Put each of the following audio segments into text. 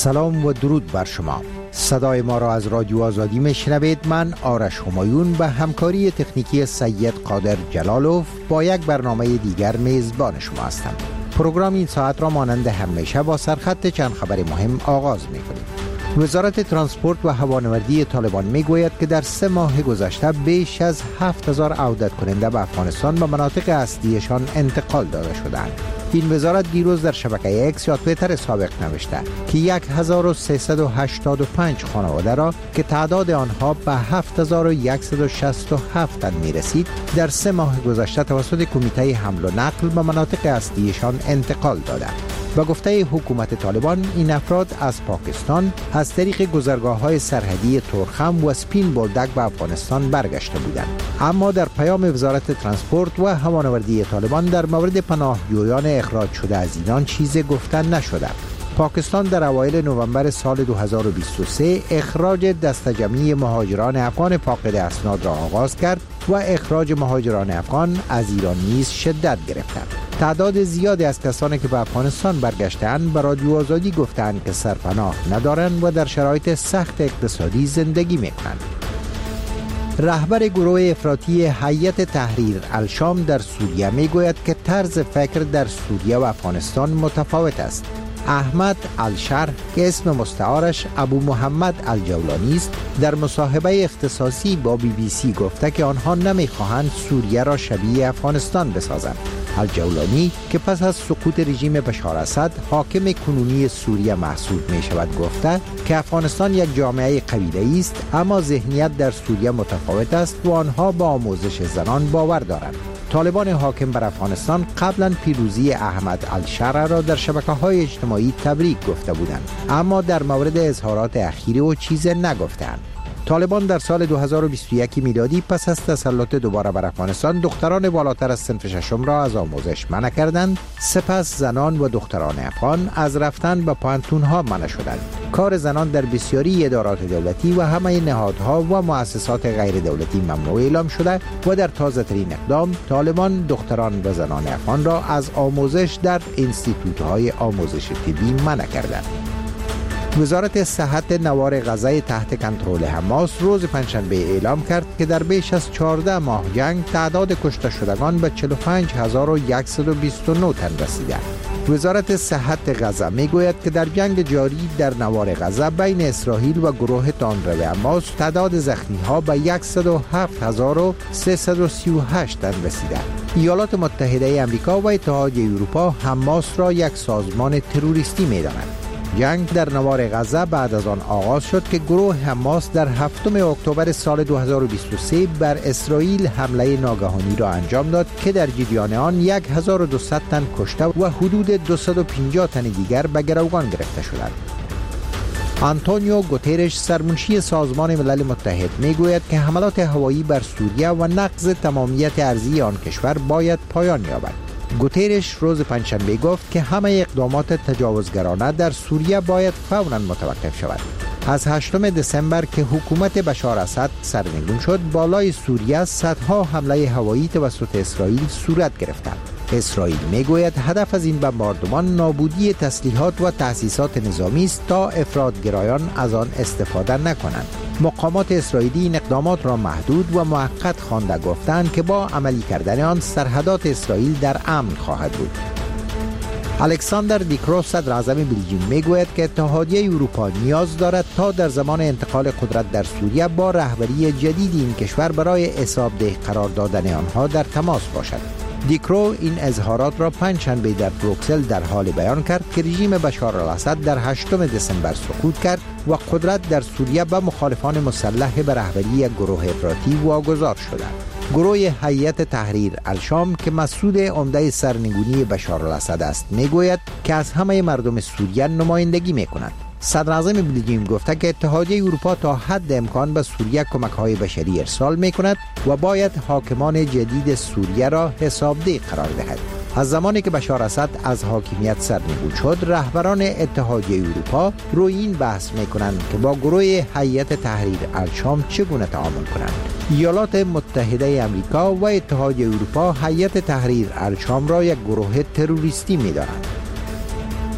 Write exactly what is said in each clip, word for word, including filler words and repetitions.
سلام و درود بر شما. صدای ما را از رادیو آزادی میشنوید. من آرش همایون به همکاری تکنیکی سید قادر جلالوف با یک برنامه دیگر میزبان شما هستم. پروگرام این ساعت را مانند همیشه با سرخط چند خبر مهم آغاز می‌کنیم. وزارت ترانسپورت و هوانوردی طالبان میگوید که در سه ماه گذشته بیش از هفت هزار عودت کننده به افغانستان به مناطق اصلیشان انتقال داده شدند. این وزارت دیروز در شبکه اکس یا توییتر سابق نوشته که هزار و سیصد و هشتاد و پنج خانواده را که تعداد آنها به هفت هزار و صد و شصت و هفت تن می رسید در سه ماه گذشته توسط کمیته حمل و نقل به مناطق اصلیشان انتقال دادند. با گفته حکومت طالبان این افراد از پاکستان از طریق گذرگاه‌های سرحدی تورخم و سپین بولدک به افغانستان برگشته بودند. اما در پیام وزارت ترانسپورت و هوانوردی طالبان در مورد پناهجویان اخراج شده از ایران چیزی گفته نشده. پاکستان در اوایل نوامبر سال دو هزار و بیست و سه اخراج دسته جمعی مهاجران افغان فاقد اسناد را آغاز کرد و اخراج مهاجران افغان از ایران نیز شدت گرفت. تعداد زیادی از کسانی که به افغانستان برگشتند به رادیو آزادی گفتند که سرپناه ندارند و در شرایط سخت اقتصادی زندگی می‌کنند. رهبر گروه افراطی هیئت تحریر الشام در سوریه میگوید که طرز فکر در سوریه و افغانستان متفاوت است. احمد الشرح که اسم مستعارش ابو محمد الجولانی است در مصاحبه اختصاصی با بی بی سی گفته که آنها نمیخواهند سوریه را شبیه افغانستان بسازند. الجولانی که پس از سقوط رژیم بشار اسد حاکم کنونی سوریه محسوب می شود گفته که افغانستان یک جامعه قبیله‌ای است اما ذهنیت در سوریه متفاوت است و آنها با آموزش زنان باور دارند. طالبان حاکم بر افغانستان قبلا پیروزی احمد الشرع را در شبکه‌های اجتماعی تبریک گفته بودند اما در مورد اظهارات اخیر او چیزی نگفتند. طالبان در سال دو هزار و بیست و یک میلادی پس از تسلط دوباره بر افغانستان دختران بالاتر از صنف ششم را از آموزش منع کردند. سپس زنان و دختران افغان از رفتن به پانتون‌ها منع شدند. کار زنان در بسیاری ادارات دولتی و همه نهادها و مؤسسات غیر دولتی ممنوع اعلام شده و در تازه ترین اقدام طالبان دختران و زنان افغان را از آموزش در انستیتوت‌های آموزش طبی منع کردند. وزارت صحت نوار غزه تحت کنترل حماس روز پنجشنبه اعلام کرد که در بیش از چهارده ماه جنگ تعداد کشته شدگان به چهل و پنج هزار و صد و بیست و نه تن رسیده. وزارت صحت غزه میگوید که در جنگ جاری در نوار غزه بین اسرائیل و گروه تندرو حماس تعداد زخمی ها به صد و هفت هزار و سیصد و سی و هشت تن رسیده. ایالات متحده آمریکا و اتحادیه اروپا حماس را یک سازمان تروریستی می‌دانند. جنگ در نوار غزه بعد از آن آغاز شد که گروه حماس در هفتم اکتبر سال دو هزار و بیست و سه بر اسرائیل حمله ناگهانی را انجام داد که در جریان آن هزار و دویست تن کشته و حدود دویست و پنجاه تن دیگر به گروگان گرفته شدند. آنتونیو گوترش سرمنشی سازمان ملل متحد میگوید که حملات هوایی بر سوریه و نقض تمامیت ارضی آن کشور باید پایان یابد. گوترش روز پنجشنبه گفت که همه اقدامات تجاوزگرانه در سوریه باید فوراً متوقف شود. از هشتم دسامبر که حکومت بشار اسد سرنگون شد، بالای سوریه صدها حمله هوایی توسط اسرائیل صورت گرفتند. اسرائیل میگوید هدف از این بمباردمان نابودی تسلیحات و تأسیسات نظامی است تا افراط‌گرایان از آن استفاده نکنند. مقامات اسرائیلی این اقدامات را محدود و موقت خوانده گفتند که با عملی کردن آن سرحدات اسرائیل در امن خواهد بود. الکساندر دیکرو صدر اعظم بلژیوم میگوید که اتحادیه اروپا نیاز دارد تا در زمان انتقال قدرت در سوریه با رهبری جدید این کشور برای حسابدهی قرار دادن آنها در تماس باشد. دیکرو این اظهارات را پنجشنبه در بروکسل در حال بیان کرد که رژیم بشار الاسد در هشتم دسامبر سقوط کرد و قدرت در سوریه به مخالفان مسلح به رهبری یک گروه افراطی واگذار شدند. گروه هیئت تحریر الشام که مسئول عمده سرنگونی بشار الاسد است میگوید که از همه مردم سوریه نمایندگی میکند. صدر اعظم بلژیوم گفته که اتحادیه اروپا تا حد امکان به سوریه کمک‌های بشری ارسال می‌کند و باید حاکمان جدید سوریه را حسابدهی قرار دهد. از زمانی که بشار اسد از حاکمیت سرنگون شد، رهبران اتحادیه اروپا روی این بحث می‌کنند که با گروه هیئت تحریر الشام چگونه تعامل کنند. ایالات متحده آمریکا و اتحادیه اروپا هیئت تحریر الشام را یک گروه تروریستی می‌دانند.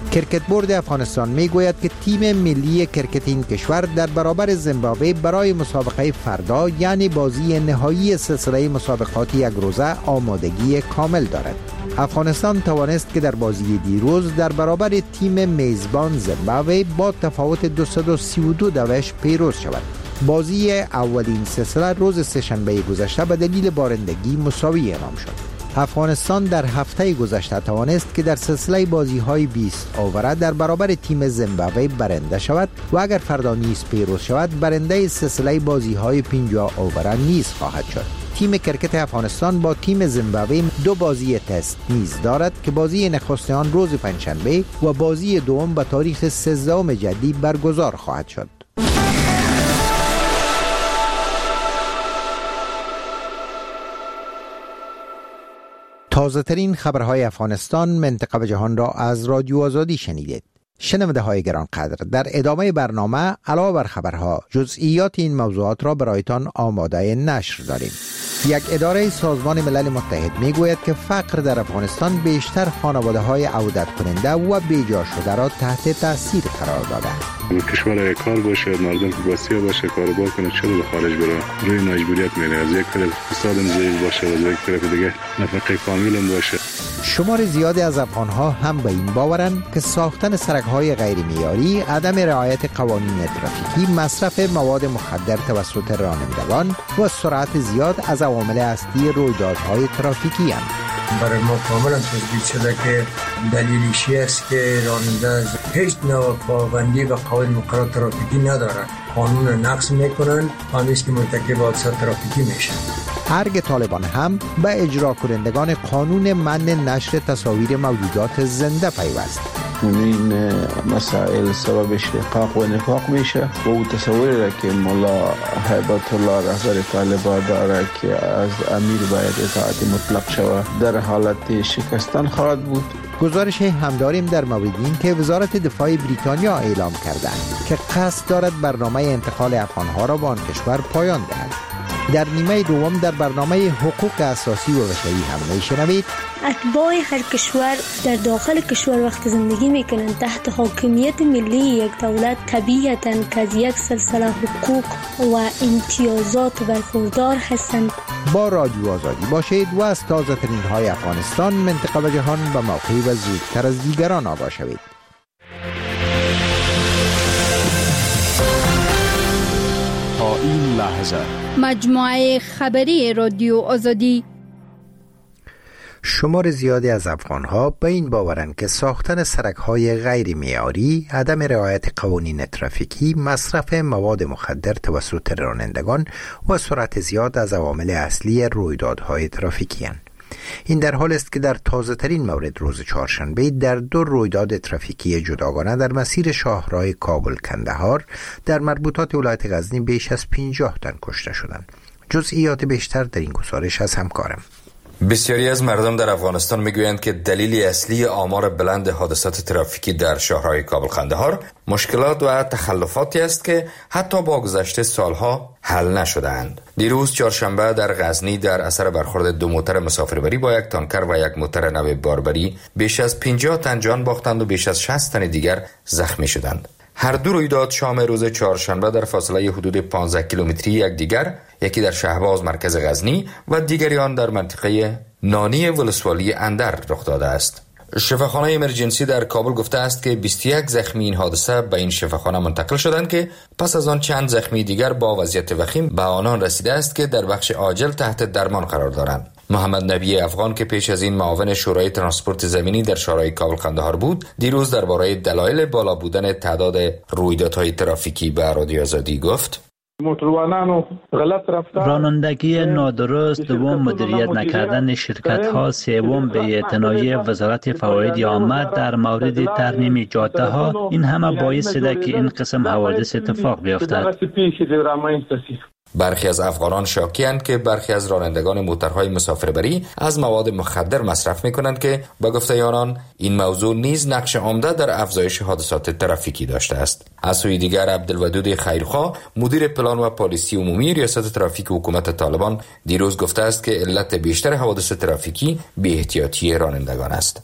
کرکت بورد افغانستان میگوید که تیم ملی کرکت این کشور در برابر زیمبابوه برای مسابقه فردا یعنی بازی نهایی سلسله مسابقات یک روزه آمادگی کامل دارد. افغانستان توانست که در بازی دیروز در برابر تیم میزبان زیمبابوه با تفاوت دویست و سی و دو دوش پیروز شود. بازی اولین سلسله روز سه‌شنبه گذشته به دلیل بارندگی مساوی اعلام شد. افغانستان در هفته گذشته توانست که در سلسله بازی‌های بیست اووره در برابر تیم زیمبابوه برنده شود و اگر فردا نیز پیروز شود برنده سلسله بازی‌های پنجاه اووره نیز خواهد شد. تیم کرکت افغانستان با تیم زیمبابوه دو بازی تست نیز دارد که بازی نخست آن روز پنجشنبه و بازی دوم به تاریخ سیزدهم جدی برگزار خواهد شد. تازه ترین خبرهای افغانستان، منطقه و جهان را از رادیو آزادی شنیدید. شنونده های گرانقدر، در ادامه برنامه علاوه بر خبرها جزئیات این موضوعات را برایتان آماده نشر داریم. یک اداره سازمان ملل متحد میگوید که فقر در افغانستان بیشتر خانواده های عودت کننده و بیجا شده را تحت تاثیر قرار داده. کشور کار باشه، مردم که بسیار باشه، کاروبار کنه، چرا به خارج بره؟ روی مجبوریت میره. از یک طرف اقتصادم ضعیف باشه و از یک طرف دیگه نفقه کامل باشه. شمار زیادی از افغانها هم به این باورند که ساختن سرک‌های غیر معیاری، عدم رعایت قوانین ترافیکی، مصرف مواد مخدر توسط رانندگان و سرعت زیاد از عوامل اصلی رویدادهای ترافیکی هستند. برای ما کاملا تثبیت شده که دلیلش است که راننده هیچ نوع پابندی به قواعد مقررات ترافیکی ندارند، قانون نقض میکنند، همیشه که مرتکب حادثات ترافیکی میشن. ارگ طالبان هم به اجرا کنندگان قانون منع نشر تصاویر موجودات زنده پیوست. این مسائل سبب شقاق و نفاق میشه و او تصوری را که مولا هیبت الله رهبر طالبان داره که از امیر باید اطاعت مطلق شود در حالت شکستن خواهد بود. گزارش هم داریم در مورد این که وزارت دفاع بریتانیا اعلام کرده که قصد دارد برنامه انتقال افغانها را به آن کشور پایان دهد. در نیمه دوم در برنامه حقوق اساسی و بشری هم میشنوید اتباع هر کشور در داخل کشور وقت زندگی میکنند تحت حاکمیت ملی یک دولت طبیعتاً که از یک سلسله حقوق و امتیازات برخوردار هستند. با رادیو آزادی باشید و از تازه ترین های افغانستان، منطقه و جهان به موقعی و زودتر از دیگران آگاه شوید. تا این لحظه مجموعه خبری رادیو آزادی. شمار زیادی از افغانها به این باورند که ساختن سرک‌های غیر معیاری، عدم رعایت قوانین ترافیکی، مصرف مواد مخدر توسط رانندگان و سرعت زیاد از عوامل اصلی رویدادهای ترافیکی هستند. این در حال است که در تازه ترین مورد روز چهارشنبه در دو رویداد ترافیکی جداگانه در مسیر شاهراه کابل کندهار در مربوطات ولایت غزنی بیش از پنجاه تن کشته شدند. جزئیات بیشتر در این گزارش از همکارم. بسیاری از مردم در افغانستان میگویند که دلیل اصلی آمار بلند حادثات ترافیکی در شاهراه کابل کندهار مشکلات و تخلفاتی است که حتی با گذشت سالها حل نشده‌اند. دیروز چهارشنبه در غزنی در اثر برخورد دو موتر مسافربری با یک تانکر و یک موتر نو باربری بیش از پنجاه تن جان باختند و بیش از شصت تن دیگر زخمی شدند. هر دو رویداد شام روز چهارشنبه در فاصله حدود پانزده کیلومتری یکدیگر، یکی در شهباز مرکز غزنی و دیگری آن در منطقه نانی ولسوالی اندر رخ داده است. شفاخانه امرجنسی در کابل گفته است که بیست و یک زخمی این حادثه به این شفاخانه منتقل شدند که پس از آن چند زخمی دیگر با وضعیت وخیم به آنان رسیده است که در بخش عاجل تحت درمان قرار دارند. محمد نبی افغان که پیش از این معاون شورای ترانسپورت زمینی در شاهراه کابل کندهار بود، دیروز درباره دلایل بالا بودن تعداد رویدادهای ترافیکی به رادیو آزادی گفت: رانندگی نادرست، دوم مدیریت نکردن شرکت ها، سوم بی‌اعتنایی وزارت فواید عامه در مورد ترمیم جاده ها، این همه باعث شده که این قسم حوادث اتفاق بیفتد. برخی از افغانان شاکی‌اند که برخی از رانندگان موترهای مسافربری از مواد مخدر مصرف می‌کنند که با گفته آنان این موضوع نیز نقش عمده در افزایش حادثات ترافیکی داشته است. از سوی دیگر عبدالودود خیرخواه، مدیر پلان و پالیسی عمومی ریاست ترافیک حکومت طالبان، دیروز گفته است که علت بیشتر حوادث ترافیکی بی‌احتیاطی رانندگان است.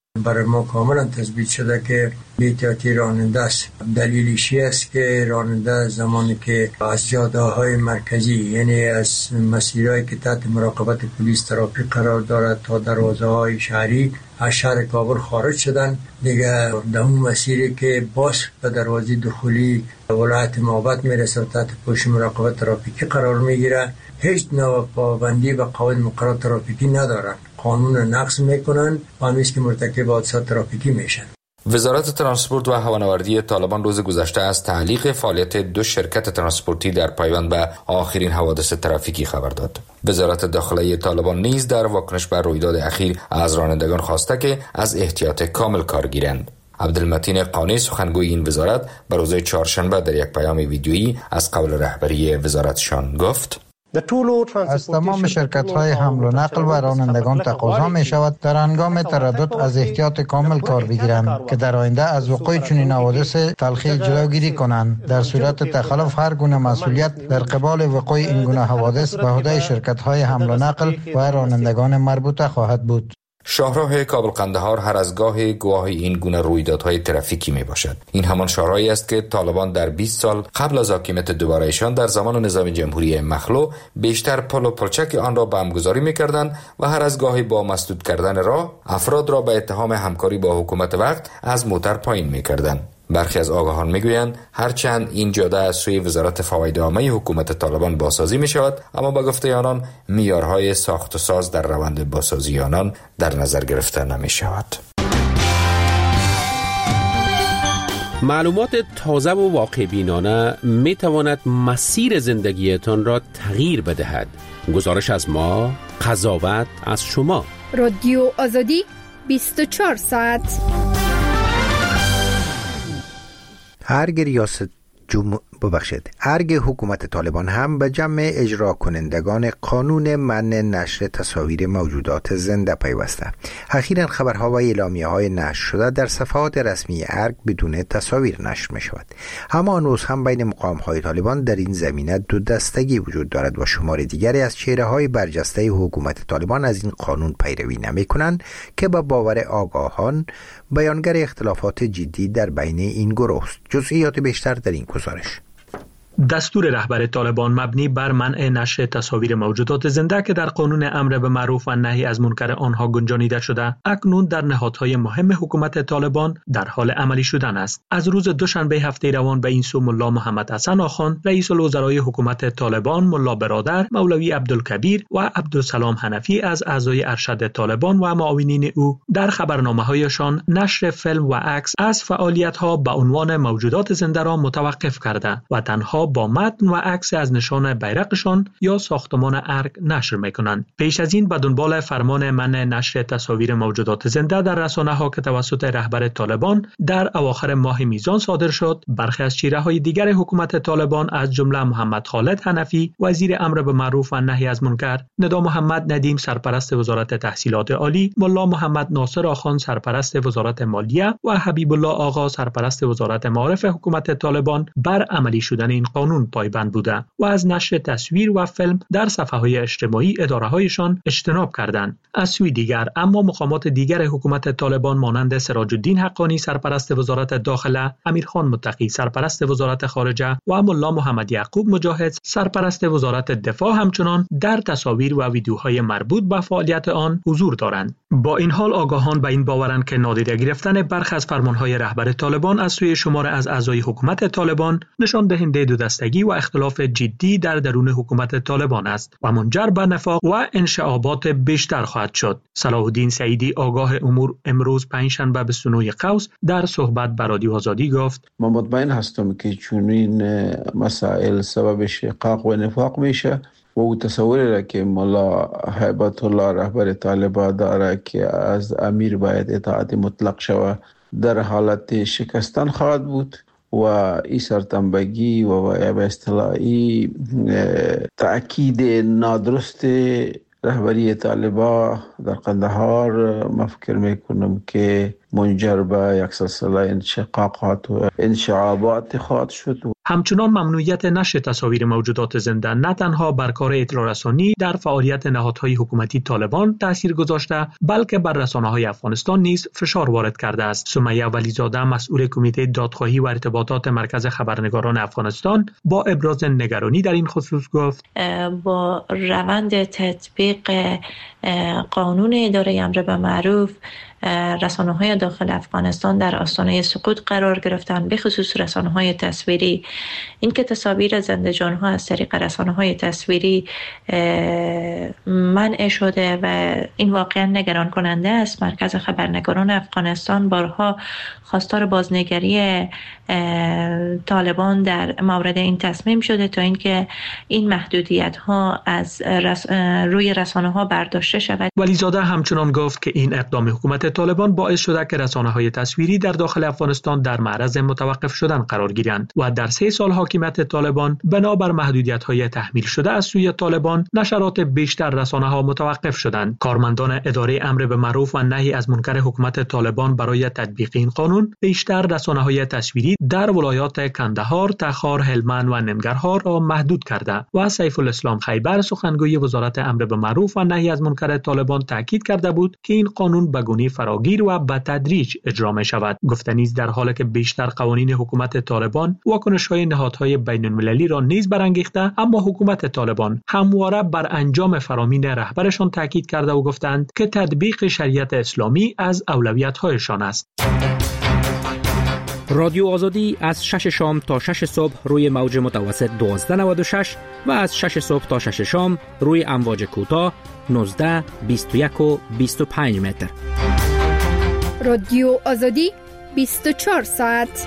برای ما کاملا تثبیت شده که بی‌احتیاطی راننده است. دلیلش است که راننده زمانی که از جاده‌های مرکزی، یعنی از مسیرهایی که تحت مراقبت پلیس ترافیک قرار دارد تا دروازه‌های شهری از شهر کابل خارج شدن، دیگه در اون مسیری که باز به دروازه دخولی ولایت مابد میرسه و تحت پوش مراقبت ترافیکی قرار میگیره، هیچ نوع پابندی به قواعد مقررات ترافیکی ندارن، قانون نقض میکنن و همیشه که مرتکب حادثات ترافیکی میشن. وزارت ترانسپورت و هوانوردی طالبان روز گذشته از تعلیق فعالیت دو شرکت ترانسپورتی در پایبند به آخرین حوادث ترافیکی خبر داد. وزارت داخلی طالبان نیز در واکنش بر رویداد اخیر از رانندگان خواسته که از احتیاط کامل کار گیرند. عبدالمتین قانی سخنگوی این وزارت بر روز چهارشنبه در یک پیام ویدیویی از قول رهبری وزارتشان گفت: از تمام شرکت‌های حمل و نقل و رانندگان تقاضا می‌شود در هنگام تردد از احتیاط کامل کار بگیرند که در آینده از وقوع چنین حوادث تلخی جلوگیری کنند. در صورت تخلف هر گونه مسئولیت در قبال وقوع این گونه حوادث به عهده شرکت‌های حمل و نقل و رانندگان مربوطه خواهد بود. شاهراه کابل قندهار هر از گاهی گواه این گونه رویدادهای ترافیکی می باشد. این همان شاهراهی است که طالبان در بیست سال قبل از حاکمیت دوباره‌ایشان در زمان نظام جمهوری مخلوع بیشتر پل و پلچک آن را بمبگذاری می کردند و هر از گاهی با مسدود کردن راه افراد را به اتهام همکاری با حکومت وقت از موتر پایین می کردند. برخی از آگاهان میگویند هرچند این جاده از سوی وزارت فواید عامه حکومت طالبان بازسازی می شود، اما با گفته آنان معیارهای ساخت و ساز در روند بازسازی آنان در نظر گرفته نمی شود. معلومات تازه و واقع بینانه می تواند مسیر زندگیتان را تغییر بدهد. گزارش از ما، قضاوت از شما. رادیو آزادی بیست و چهار ساعت. ارگ ریاست جمهور ببخشید ارگ حکومت طالبان هم به جمع اجرا کنندگان قانون منع نشر تصاویر موجودات زنده پیوسته. اخیراً خبرها و اعلامیه‌های نشر شده در صفحات رسمی ارگ بدون تصاویر نشر می شود. اما هنوز هم بین مقام‌های طالبان در این زمینه دو دستگی وجود دارد و شمار دیگری از چهره‌های برجسته حکومت طالبان از این قانون پیروی نمی‌کنند که با باور آگاهان بیانگر اختلافات جدی در بین این گروه است. جزئیات بیشتر در این گزارش. دستور رهبر طالبان مبنی بر منع نشر تصاویر موجودات زنده که در قانون امر به معروف و نهی از منکر آنها گنجانیده شده، اکنون در نهادهای مهم حکومت طالبان در حال عملی شدن است. از روز دوشنبه هفته روان به این سو ملا محمد حسن آخوند، رئیس الوزرای حکومت طالبان، ملا برادر، مولوی عبدالکبیر و عبدالسلام حنفی از اعضای ارشد طالبان و معاونین او در خبرنامه‌هایشان نشر فیلم و عکس از فعالیت‌ها به عنوان موجودات زنده را متوقف کرده و تنها با متن و عکس از نشان بیرقشان یا ساختمان ارگ نشر میکنند. پیش از این به دنبال فرمان منع نشر تصاویر موجودات زنده در رسانه‌ها که توسط رهبر طالبان در اواخر ماه میزان صادر شد، برخی از چهره‌های دیگر حکومت طالبان از جمله محمد خالد حنفی وزیر امر به معروف و نهی از منکر، ندا محمد ندیم سرپرست وزارت تحصیلات عالی، ملا محمد ناصر آخان سرپرست وزارت مالیه و حبیب الله آقا سرپرست وزارت معارف حکومت طالبان بر عملی شدن این قانون پایبند بوده و از نشر تصویر و فیلم در صفحه‌های اجتماعی اداره‌هایشان اجتناب کردند. از سوی دیگر اما مقامات دیگر حکومت طالبان مانند سراج الدین حقانی سرپرست وزارت داخله، امیرخان متقی سرپرست وزارت خارجه و ملا محمد یعقوب مجاهد سرپرست وزارت دفاع همچنان در تصاویر و ویدیوهای مربوط به فعالیت آن حضور دارند. با این حال آگاهان به این باورند که نادیده گرفتن برخی از فرمانهای رهبر طالبان از سوی شمار از اعضای حکومت طالبان نشان دهنده دو دستگی و اختلاف جدی در درون حکومت طالبان است و منجر به نفاق و انشعابات بیشتر خواهد شد. صلاح الدین سعیدی آگاه امور امروز پنجشنبه به سنوی قوس در صحبت با رادیو آزادی گفت: من مطمئن هستم که چون این مسائل سبب شقاق و نفاق میشه و او تصوری را که ملا هیبت الله رهبر طالبان داره که از امیر باید اطاعت مطلق شود در حالت شکستن خواهد بود و این سرتنبگی و به اصطلاحی تأکید نادرست رهبری طالبان در قندهار من فکر میکنم که منجر به یک سلسله انشقاقات و انشعابات خواهد شد. همچنان ممنوعیت نشر تصاویر موجودات زنده نه تنها بر کار اطلاع رسانی در فعالیت نهادهای حکومتی طالبان تاثیر گذاشته، بلکه بر رسانه‌های افغانستان نیز فشار وارد کرده است. سمیه ولیزاده، مسئول کمیته دادخواهی و ارتباطات مرکز خبرنگاران افغانستان، با ابراز نگرانی در این خصوص گفت: با روند تطبیق قانون اداره امر به معروف رسانه‌های داخل افغانستان در آستانه سقوط قرار گرفتند، به خصوص رسانه‌های تصویری. این که تصاویر زنده جان‌ها از طریق رسانه‌های تصویری منع شده و این واقعا نگران کننده است. مرکز خبرنگاران افغانستان بارها خواستار بازنگری طالبان در مورد این تصمیم شده تا اینکه این محدودیت‌ها از رس... روی رسانه‌ها برداشته شود. ولیزاده همچنان گفت که این اقدام حکومت طالبان باعث شده که رسانه‌های تصویری در داخل افغانستان در معرض متوقف شدن قرار گیرند و در سه سال حاکمیت طالبان بنابر محدودیت‌های تحمیل شده از سوی طالبان نشرات بیشتر رسانه‌ها متوقف شدند. کارمندان اداره امر به معروف و نهی از منکر حکومت طالبان برای تطبیق این قانون بیشتر رسانه‌های تصویری در ولایات کندهار، تخار، هلمند و ننگرهار را محدود کرده و سیف الاسلام خیبر، سخنگوی وزارت امر به معروف و نهی از منکر طالبان، تاکید کرده بود که این قانون به گونه فراگیر و به تدریج اجرا می شود. گفته نیز در حالی که بیشتر قوانین حکومت طالبان واکنش‌های نهادهای بین‌المللی را نیز برانگیخته، اما حکومت طالبان همواره بر انجام فرامین رهبرشان تاکید کرده و گفتند که تطبیق شریعت اسلامی از اولویت‌هایشان است. رادیو آزادی از شش شام تا شش صبح روی موج متوسط دوازده نود و شش و از شش صبح تا شش شام روی امواج کوتاه نوزده، بیست و یک و بیست و پنج متر. رادیو آزادی بیست و چهار ساعت.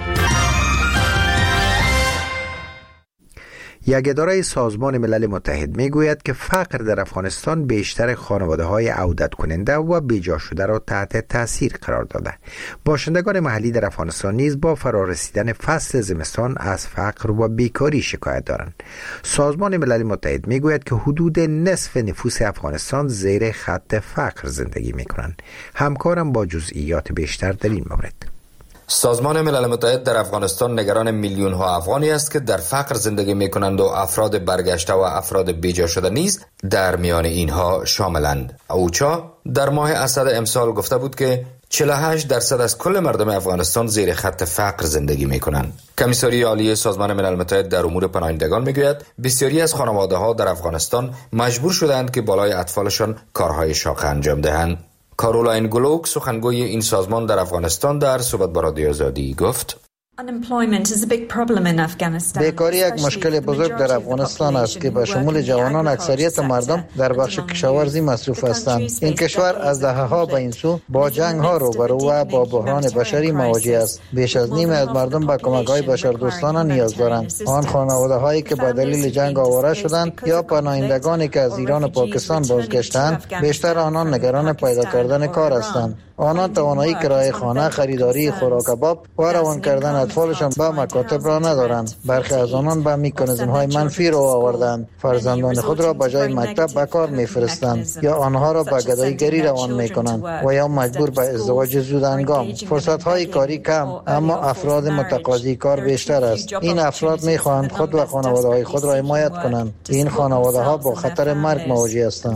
یک اداره سازمان ملل متحد می گوید که فقر در افغانستان بیشتر خانواده های عودت کننده و بیجا شده را تحت تاثیر قرار داده. باشندگان محلی در افغانستان نیز با فرارسیدن فصل زمستان از فقر و بیکاری شکایت دارند. سازمان ملل متحد می گوید که حدود نصف نفوس افغانستان زیر خط فقر زندگی می کنند. همکارم با جزئیات بیشتر در این مورد. سازمان ملل متحد در افغانستان نگران میلیون ها افغانی است که در فقر زندگی می کنند و افراد برگشته و افراد بیجا شده نیز در میان اینها شاملند. اوچا در ماه اسد امسال گفته بود که چهل و هشت درصد از کل مردم افغانستان زیر خط فقر زندگی می کنند. کمیساری عالی سازمان ملل متحد در امور پناهندگان می گوید بسیاری از خانواده ها در افغانستان مجبور شدند که بالای اطفالشان کارهای شاق انجام دهند. کارولاین گلوک، سخنگوی این سازمان در افغانستان، در صحبت با رادیو آزادی گفت: بیکاری یک مشکل بزرگ در افغانستان است که به شمول جوانان اکثریت مردم در بخش کشاورزی مصروف هستند. این کشور از دهه‌ها به این سو با جنگ‌ها روبرو و با بحران بشری مواجه است. بیش از نیم از مردم به کمک‌های بشردوستانه نیاز دارند. آن خانواده‌هایی که به دلیل جنگ آواره شدند یا پناهندگانی که از ایران و پاکستان بازگشتند، بیشتر آنان نگران پیدا کردن کار هستند. آنان توانایی کرایه خانه، خریداری خوراک کباب و روان کردن اطفالشان به مکاتب را ندارند. برخی از آنان به مکانیزم‌های منفی رو آوردند. فرزندان خود را به جای مکتب به کار می‌فرستند یا آنها را به گدایی‌گری روان می‌کنند و یا مجبور به ازدواج زودهنگام. فرصت‌های کاری کم، اما افراد متقاضی کار بیشتر است. این افراد می‌خواهند خود و خانواده‌های خود را حمایت کنند. این خانواده‌ها با خطر مرگ مواجه هستند.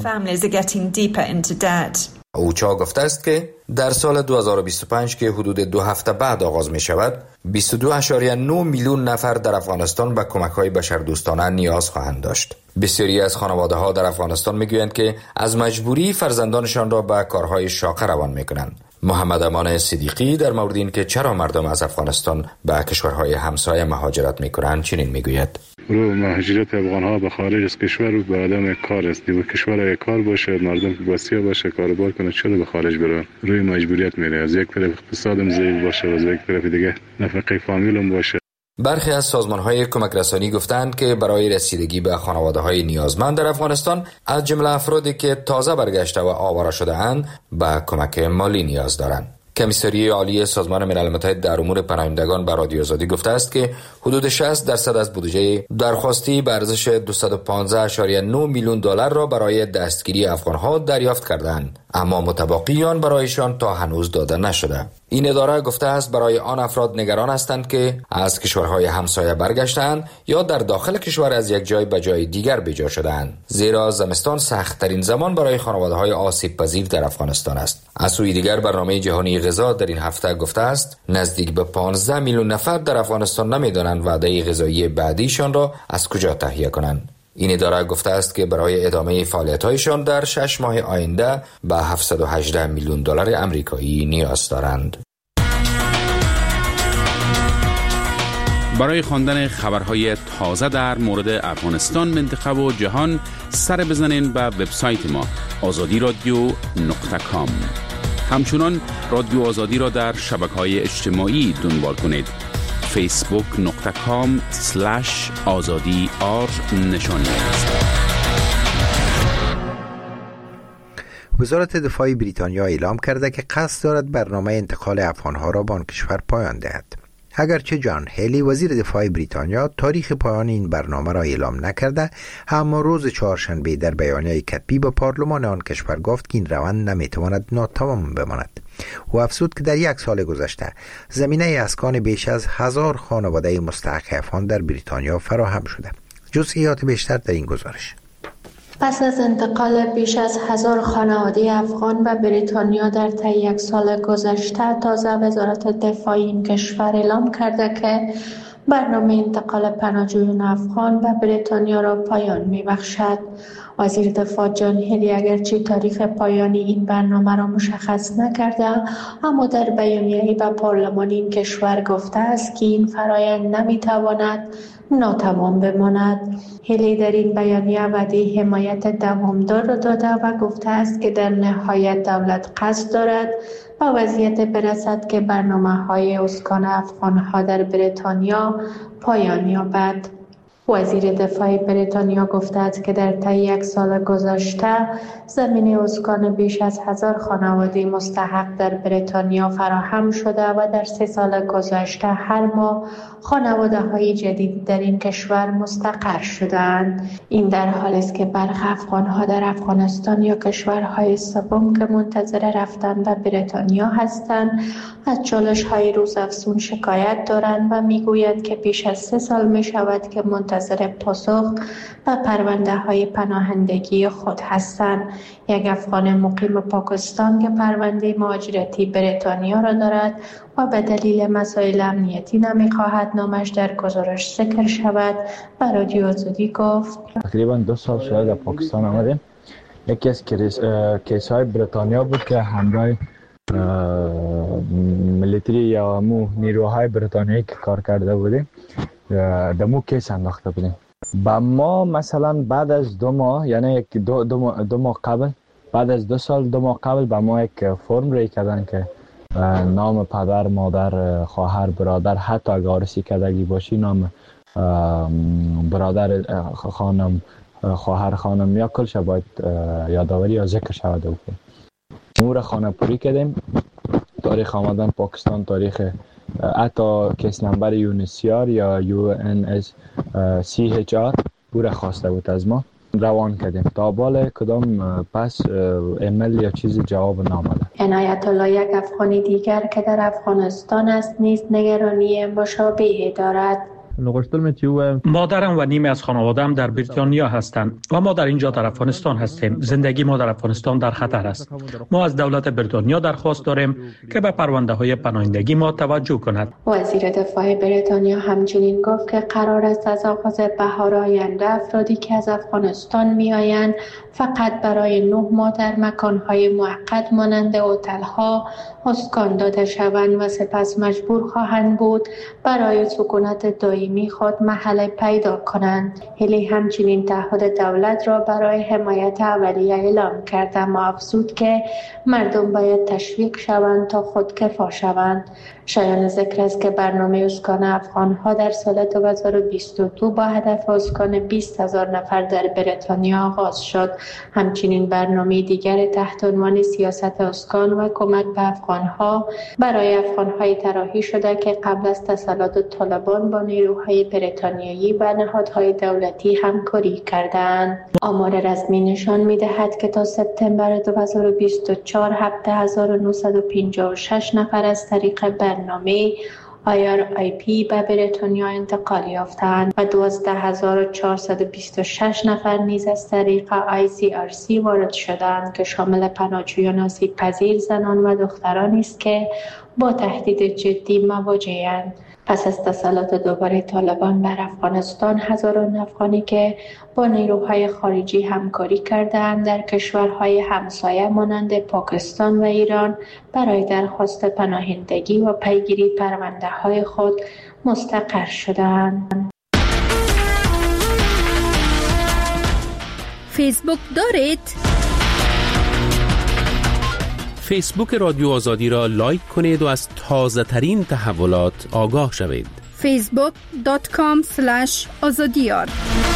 اوچا گفته است که در سال دو هزار و بیست و پنج که حدود دو هفته بعد آغاز می شود، بیست و دو ممیز نه میلیون نفر در افغانستان به کمک‌های بشردوستانه نیاز خواهند داشت. بسیاری از خانواده‌ها در افغانستان می‌گویند که از مجبوری فرزندانشان را به کارهای شاقه روان می‌کنند. محمد امان صدیقی در مورد این که چرا مردم از افغانستان به کشورهای همسایه مهاجرت می‌کنند چنین می‌گوید: رو مهاجرت افغان ها به خارج از کشور به آدم کار است. و کشور کار باشه، مردم که بسیار باشه، کاروبار کنه، چرا به خارج بره؟ روی مجبوریت میره. از یک طرف اقتصادم ضعیف باشه و از یک طرف دیگه نفقه فامیلم باشه. برخی از سازمان‌های کمک رسانی گفتند که برای رسیدگی به خانواده‌های نیازمند در افغانستان، از جمله افرادی که تازه برگشته و آواره شده‌اند، به کمک مالی نیاز دارند. کمیساری عالی سازمان ملل متحد در امور پناهندگان به رادیو آزادی گفته است که حدود شصت درصد از بودجه درخواستی به ارزش دویست و پانزده ممیز نه میلیون دلار را برای دستگیری افغان‌ها دریافت کردند، اما متبقی آن برایشان تا هنوز داده نشده. این اداره گفته است برای آن افراد نگران هستند که از کشورهای همسایه برگشتند یا در داخل کشور از یک جای به جای دیگر بجا شدند، زیرا زمستان سخت‌ترین زمان برای خانواده‌های آسیب پذیر در افغانستان است. از سوی دیگر برنامه جهانی غذا در این هفته گفته است نزدیک به پانزده میلیون نفر در افغانستان نمی‌دانند وعده غذایی بعدیشان را از کجا تهیه کنند. این اداره گفته است که برای ادامه فعالیت‌هایشان در شش ماه آینده به هفتصد و هجده میلیون دلار آمریکایی نیاز دارند. برای خواندن خبرهای تازه در مورد افغانستان، منطقه و جهان سر بزنین به وبسایت ما آزادی رادیو نقطه کام. همچنان رادیو آزادی را در شبکه‌های اجتماعی دنبال کنید. فیسبوک نقطه کام سلش آزادی آر نشانی است. وزارت دفاع بریتانیا اعلام کرده که قصد دارد برنامه انتقال افغانها را به آن کشور پایان دهد. اگرچه جان هیلی وزیر دفاع بریتانیا تاریخ پایان این برنامه را اعلام نکرده، اما روز چهارشنبه در بیانیه کتبی به پارلمان آن کشور گفت که این روند نمیتواند ناتمام بماند. او افزود که در یک سال گذشته زمینه اسکان بیش از هزار خانواده مستحق افغان در بریتانیا فراهم شده. جزئیات بیشتر در این گزارش. پس از انتقال بیش از هزار خانواده افغان به بریتانیا در طی یک سال گذشته، تازه وزارت دفاع این کشور اعلام کرده که برنامه انتقال پناهجویان افغان به بریتانیا را پایان می‌بخشد. وزیر دفاع جان هیلی اگرچه تاریخ پایانی این برنامه را مشخص نکرده، اما در بیانیه‌ای به پارلمان این کشور گفته است که این فرایند نمی‌تواند ناتمام بماند. هیلی در این بیانیه وعده حمایت دوامدار را داده و گفته است که در نهایت دولت قصد دارد به وضعیت برسد که برنامه‌های اسکان افغان‌ها در بریتانیا پایان یابد. وزیر دفاع بریتانیا گفته است که در طی یک سال گذشته زمینه اسکان بیش از هزار خانواده مستحق در بریتانیا فراهم شده و در سه سال گذشته هر ماه خانواده های جدید در این کشور مستقر شدند. این در حالی است که برخی افغان‌ها در افغانستان یا کشورهای سوم که منتظر رفتن به بریتانیا هستند از چالش‌های روزافزون شکایت دارند و میگویند که بیش از سه سال می شود که منتظر پاسخ به پرونده‌های پناهندگی خود هستند. یک افغان مقیم پاکستان که پرونده مهاجرتی بریتانیا را دارد و به دلیل مسائل امنیتی نمی‌خواهد نامش در گزارش ذکر شود، به رادیو آزادی گفت تقریبا دو سال شده در پاکستان آمدیم. یکی از کیس های بریتانیا بود که همراه ملیتری یا مو نیروهای بریتانیایی که کار کرده بودیم دمو کیس انداخته بودیم. با ما مثلا بعد از دو ماه یعنی یک دو, دو, دو ماه قبل بعد از دو سال دو ماه قبل با ما یک فرم ری کردن که نام پدر، مادر، خواهر، برادر، حتی اگر وارثی کردگی باشی نام برادر، خانم، خواهر، خانم یا کلش باید یادآوری یا ذکر شود. امور خانه پوری کردیم. تاریخ آمدن پاکستان، تاریخ حتی کیس نمبر یونیسیار یا یو ان اس سی اچ آر پور خواسته بود از ما، روان کردیم. تا بال کدام پس ایمیل یا چیزی جواب نامده. عنایت الله یک افغانی دیگر که در افغانستان است نیز نگرانی مشابهی دارد. مادرم و نیمه از خانواده‌ام در بریتانیا هستند و ما در اینجا در افغانستان هستیم. زندگی ما در افغانستان در خطر است. ما از دولت بریتانیا درخواست داریم که به پرونده‌های پناهندگی ما توجه کند. وزیر دفاع بریتانیا همچنین گفت که قرار است از آغاز بهار آینده افرادی که از افغانستان می‌آیند فقط برای نه ماه در مکان‌های موقت مانند هتل‌ها اسکان داده شوند و سپس مجبور خواهند بود برای سکونت دائمی خود محل پیدا کنند. هیلی همچنین تعهد دولت را برای حمایت اولیه اعلام کرد، اما افزود که مردم باید تشویق شوند تا خودکفا شوند. شایان ذکر است که برنامه اسکان افغان‌ها در سال دو هزار و بیست و دو با هدف اسکان بیست هزار نفر در بریتانیا آغاز شد. همچنین برنامه دیگر تحت عنوان سیاست اسکان و کمک به افغان‌ها برای افغان‌های طراحی شده که قبل از تسلط طالبان با نیروهای نیروهای بریتانیایی و نهادهای دولتی همکاری کردند. آمار رسمی نشان می‌دهد که تا سپتامبر دو هزار و بیست و چهار هفده هزار و نهصد و پنجاه و شش نفر از طریق برنامه آی آر آی پی به بریتانیا انتقال یافتند و دوازده هزار و چهارصد و بیست و شش نفر نیز از طریق آی سی آر سی وارد شدند که شامل پناهجویان آسیب پذیر زنان و دخترانی است که با تهدید جدی مواجه‌اند. پس از تسلط دوباره طالبان بر افغانستان، هزاران افغانی که با نیروهای خارجی همکاری کردند در کشورهای همسایه مانند پاکستان و ایران برای درخواست پناهندگی و پیگیری پرونده‌های خود مستقر شدند. فیسبوک دارید؟ فیسبوک رادیو آزادی را لایک کنید و از تازه ترین تحولات آگاه شوید. فیسبوک دات کام اسلش آزادیار.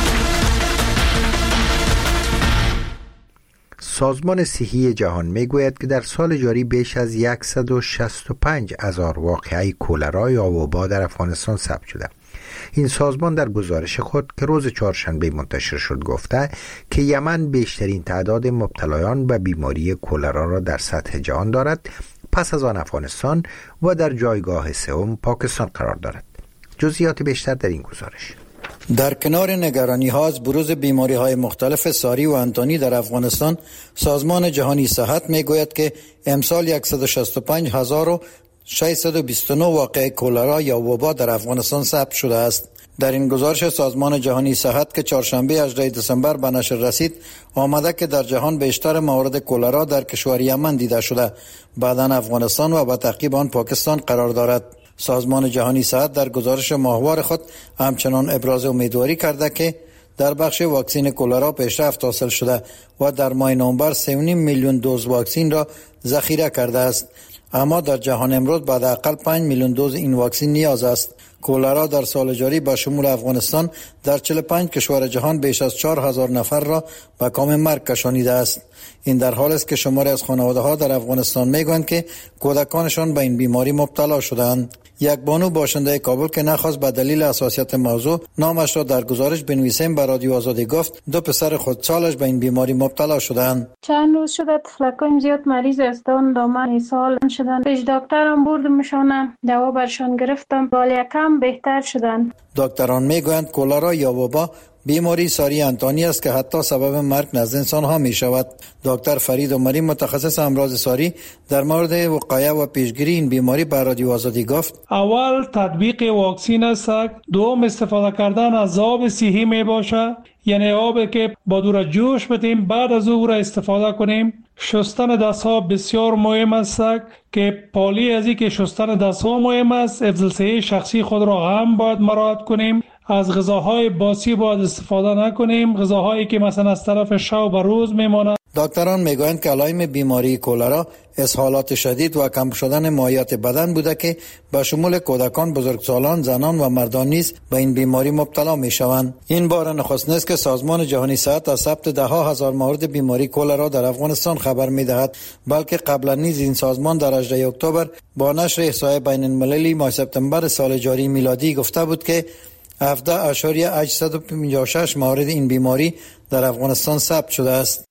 سازمان صحی جهان میگوید که در سال جاری بیش از صد و شصت و پنج هزار واقعه کولرا یا وبا در افغانستان ثبت شده. این سازمان در گزارش خود که روز چهارشنبه منتشر شد گفته که یمن بیشترین تعداد مبتلایان به بیماری کولرا را در سطح جهان دارد، پس از آن افغانستان و در جایگاه سوم پاکستان قرار دارد. جزئیات بیشتر در این گزارش. در کنار نگرانی ها از بروز بیماری های مختلف ساری و انتانی در افغانستان، سازمان جهانی صحت می گوید که امسال صد و شصت و پنج هزار و ششصد و بیست و نه واقعه کولرا یا وبا در افغانستان ثبت شده است. در این گزارش سازمان جهانی صحت که چهارشنبه هجدهم دسامبر به نشر رسید آمده که در جهان بیشتر موارد کولرا در کشور یمن دیده شده، بعداً افغانستان و به تعقیب آن پاکستان قرار دارد. سازمان جهانی صحت در گزارش ماهوار خود همچنان ابراز امیدواری کرده که در بخش واکسین کولرا پیشرفت حاصل شده و در ماه نوامبر سه و نیم میلیون دوز واکسین را ذخیره کرده است، اما در جهان امروز بعد اقل پنج میلیون دوز این واکسین نیاز است. کولرا در سال جاری با شمول افغانستان در چهل و پنج کشور جهان بیش از چهار هزار نفر را به کام مرگ کشانیده است. این در حال است که شماری از خانواده‌ها در افغانستان میگویند که کودکانشان به این بیماری مبتلا شدند. یک بانو باشنده کابل که نخواست به دلیل حساسیت موضوع نامش را در گزارش بنویسیم به رادیو آزادی گفت دو پسر خودسالش به این بیماری مبتلا شدند. چند روز شده طفلکان زیاد مریض هستند، دامن سال شدن، پیش دکترم بردمشان، دوا برشان گرفتم، ولی کم بهتر شدند. دکتران میگویند کولرا یا وبا بیماری ساری انتانی است که حتی سبب مرگ نزد انسان ها می شود. دکتر فرید عمری متخصص امراض ساری در مورد وقایع و پیشگیری این بیماری به رادیو آزادی گفت: اول تطبیق واکسین است، دوم استفاده کردن از آب صحی می باشه، یعنی آبی که با دور جوش بدیم بعد از او را استفاده کنیم. شستن دست ها بسیار مهم است که پالی از این که شستن دست ها مهم است، حفظ صحت شخصی خود را هم باید مراعات کنیم. از غذاهای باسی باید استفاده نکنیم، غذاهایی که مثلا از طرف شب به روز میماند. دکتران میگویند که علائم بیماری کولرا اسهالات شدید و کم شدن مایعات بدن بوده که به شمول کودکان، بزرگسالان، زنان و مردان نیز به این بیماری مبتلا میشوند. این بار نخست نیست که سازمان جهانی صحت از ثبت ده ها هزار مورد بیماری کولرا در افغانستان خبر میدهد، بلکه قبلا نیز این سازمان در هجدهم اکتبر با نشر احصای بین المللی ماه سپتامبر سال جاری میلادی گفته بود که هفده اشاریه هشتصد و پنجاه و شش مورد این بیماری در افغانستان ثبت شده است.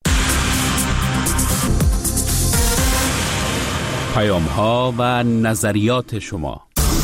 پیام ها و نظریات شما.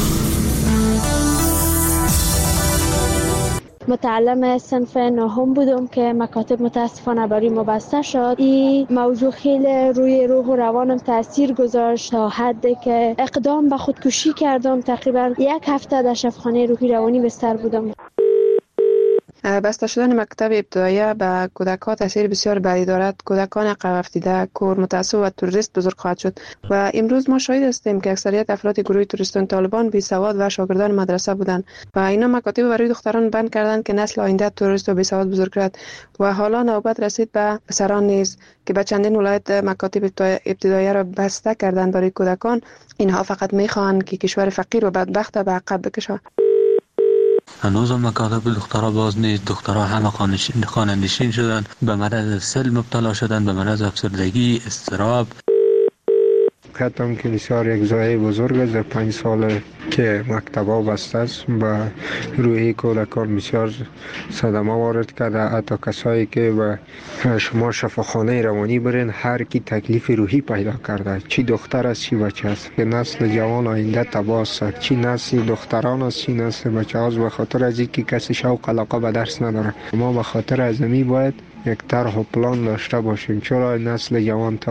متعلم صنف نهم بودم که مکاتب متاسفانه برای ما بسته شد. این موضوع خیلی روی روح و روانم تاثیر گذاشت تا حدی که اقدام به خودکشی کردم. تقریبا یک هفته در شفاخانه روحی روانی بستر بودم. بسته شدن مکتب ابتدایی به کودکان تاثیر بسیار بدی دارد. کودکان عقب افتاده، کور، متعصب و تروریست بزرگ خواهد شد و امروز ما شاهد هستیم که اکثریت افراد گروه تروریستان طالبان بی سواد و شاگردان مدرسه بودند و اینا مکاتب برای دختران بند کردند که نسل آینده تروریست و بی سواد بزرگ شود و حالا نوبت رسید به پسران نیز که به چندین ولایت مکاتب ابتدایی را بسته کردند برای کودکان. اینها فقط میخواهند که کشور فقیر و بدبخت به عقب بکشند. هنوز هم مکاتب دخترها باز نیست. دخترها همه خانه‌نشین شدن، به مرض سل مبتلا شدن، به مرض افسردگی، اضطراب. کتم کلیسار یک زایه بزرگ است. در پنج سال که مکتبا بسته است و روحی کودکان بسیار صدمه وارد کرده. حتی کسایی که به شما شفاخانه روانی برین هر کی تکلیف روحی پیدا کرده، چی دختر است چی بچه است، که نسل جوان آینده تباه است، چی نسل دختران است چی نسل بچه است، به خاطر از اینکه کسی شوق علاقه به درس نداره. ما به خاطر ازمی باید یک طرح و پلان داشته باشیم، چرا نسل جوان